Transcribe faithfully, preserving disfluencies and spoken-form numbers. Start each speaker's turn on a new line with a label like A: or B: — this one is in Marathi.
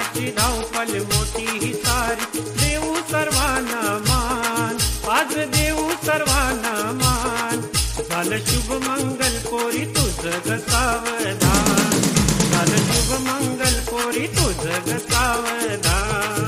A: जगाची धावपल मोठी ही सारी, देऊ सर्वांना मान, आज देऊ सर्वांना मान. झालं शुभ मंगल पोरी तुझं ग सावधान, झालं शुभ मंगल पोरी तुझं ग सावधान.